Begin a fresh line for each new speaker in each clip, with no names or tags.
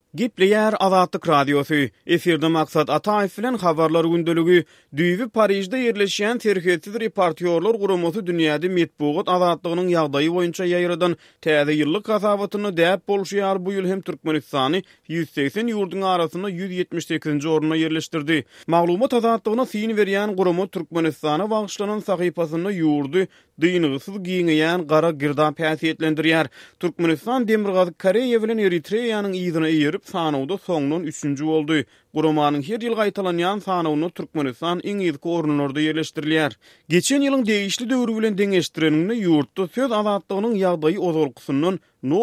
Gipleyer Azatlyk Radiosu. Eferde maksat Ataev bilen habarlar gündölügi. Düýbi Parijde ýerleşýän terhetsiz reportýorlar guramaty dünýäde metbuat azatlygynyň ýagdaýy boýunça ýaýradan täze ýyllyk gazabatyny däp bolşýar. Bu ýyl hem Türkmenistany 180 ýurduň arasynda 178-nji oruna ýerleşdirdi. Maglumat azatlygyna syn berýän gurama Türkmenistana bagyşlanan sahypasyny ýurdu dyňygysyz giňeýän gara girdap häsiýetlendirýär. Türkmenistan Demirgazy Koreýa bilen Eritreýanyň ýygyna ýerip sanawda soňdan 3-nji boldy. Guramanyň her ýyl gaýtalanýan sanawyny Türkmenistan iň ýylky orunlarda ýerleşdirilýär. Geçen ýylyň değişli döwrü bilen deňeşdirenini ýurtda söz azatlygynyň ýagdaýy ozalkysyndan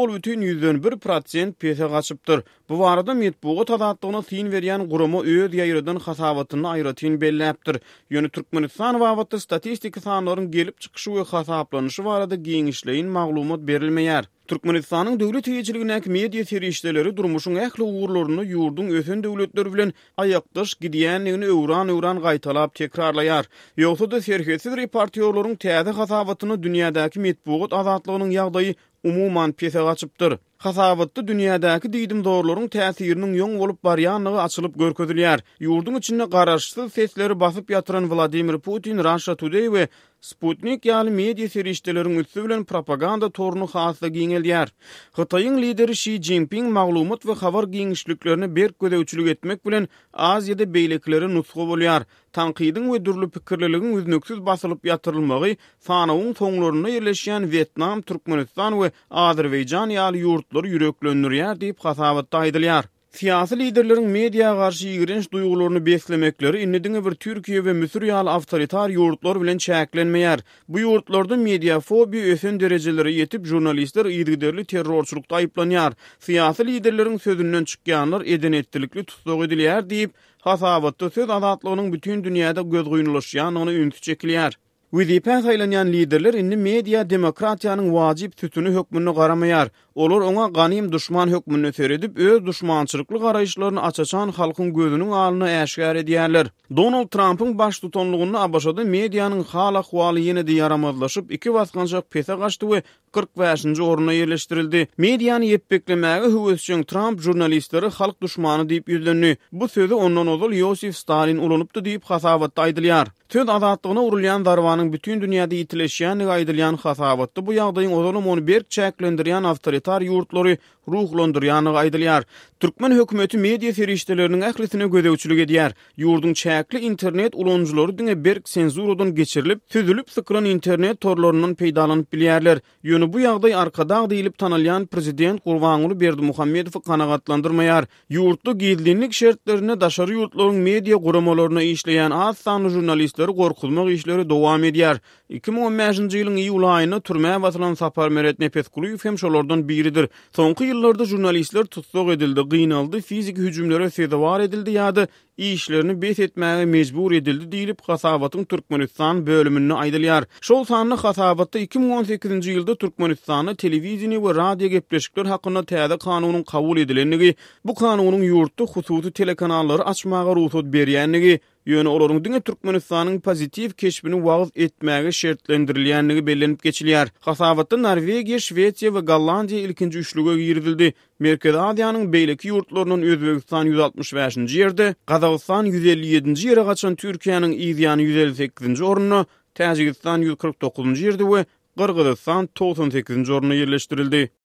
0,1% pese gaçypdyr. Bu barada metbuat azatlygyna syn berýän gurama öz ýaýradan hasabatyny aýratyn belläpdir. Ýöne Türkmenistan wagtda statistika sanlaryň gelip çykyşy we hasaplanyşy barada giňişleýin maglumat berilmeýär. Türkmenistanyň döwlet ýetirligindäki media serişdeleri durmuşyň ähli uğurlaryny ýurdun ösen döwletleri bilen aýakdaş gidýänligini öwran gaýtalap tekrarlaýar. Ýogsa da serhetsiz reportýorlaryň täze hasabatyny dünýädäki metbuat azatlygynyň ýagdaýy umuman pese gaçypdyr. Hasabatda dünýädäki diýdim dogrulygyň täsiriniň ýoň bolup barýanlygy açylyp görkezilýär. Ýurduň içinde garaşsyz sesleri basyp ýatyran Vladimir Putin, Russia Today we Sputnik ýaly media serişdeleriň üstü bilen propaganda toruny hasda giňelýär. Hitaýyň lideri Xi Jinping maglumat we habar giňişliklerini berk gödäwçilik etmek bilen Aziýada beýlekleri nutga bolýar. Tanqidin we dürli pikirliligiň üznüksiz basylyp ýatyrylmagy sanawyň soňlaryna ýerleşýän Vietnam, Türkmenistan we Azerbaýjan ýaly ýurtlary ýüreklendirýär diýip hasabatda aýdylýar. Siyasi liderlerin media garşy ýigrenç duýgularyny beslemekleri innediňe bir Türkiýe we Misir ýaly awtoritar ýurtlar bilen çäklenmeýär. Bu ýurtlarda media fobiýa ösen derejelere ýetip jurnalistler ýygyderli terrorçulukda aýplanýar. Siyasi liderlerin sözünden çykýanlar edenetlikli tutsak edilýär diýip hasabatda söz azatlygynyň bütün dünýäde göz guýnulaşýanyny ünsü çekilýär. Wizipen saýlanýan liderler indi media demokratiýanyň wajyp sütüni hökmüne garamaýar. Olar oňa ganym duşman hökmüne seredip öz duşmançylykly garaýşlaryny açaçan halkyň gözüniň alyny äşgär edýärler. Donald Trump'yň baş tutanlygyny abaşada medianyň hal ahwaly ýene-de yaramazlaşyp 2 basganjak pese gaçdy we 45-nji oruna ýerleşdirildi. Mediany ýepbeklemäge höwesçiň Trump jurnalistleri halk duşmany diýip ýüzlendi. Bu sözü ondan ozal Yosif Stalin ulanypdy diýip hasabatda aýdylýar. Söz azatlygyna urulýan darwanyň bütün dünýäde ýitileşýäni aýdylýan hasabatda bu ýagdaýyň ozalymyny berk çäklendirýän awtoritar ýurtlary ruhlandyrýany aýdylýar. Türkmen hökümeti media serişdeleriniň ählisine gödäwçilik edýär. Ýurdun çäkli internet ulanjylary diňe berk senzuradan geçirilip, tüzülüp sıkıran internet torlarynyň peýdalanyp bilýärler. Ýöne bu ýagdaý arkadag diýilip tanalýan prezident Gurbanuly Berdimuhammedow kanagatlandyrmaýar. Ýurtda gizlinlik şertlerine daşary ýurtlaryň media guramalaryna işleýän az sanly jurnalistleri gorkuzmak işleri dowam edýär. 2015-nji ýylyň iýul aýyna türmäge basylan Sapar Meret Nepetkuliýew hem şolardan biridir. Soňky ýyllarda jurnalistler tutsak edildi, gynaldy, fizik hüjümlere sebäp edildi ýa-da işlerini bet etmäge mejbur edildi diýilip hasabatyň Türkmenistan bölümini aýdylýar. Şol sanly hasabatda 2018-nji ýylda Türkmenistany telewiziýa we radio gepleşikler hakynda täze kanunyň kabul edilenligi, bu kanunyň ýurtda hususy telekanallary açmaga ruhsat berýänligi, ýöne olaryň diňe Türkmenistanyň pozitiv keşbini wagt etmäge şertlendirilýänligi bellenip geçilýär. Hasabatda Norwegiýa, Şwetsiýa we Gollandiýa ilkinji üçlüge girdildi. Merkez Aziýanyň beýleki ýurtlarynyň Özbegistan 165-nji ýerde, Gazagystan 157-nji ýere gaçan Türkiýanyň Iziýany 158-nji oruny, Täjikistan 149-njy ýerde we Kırgızistan 98-nji oruna ýerleşdirildi.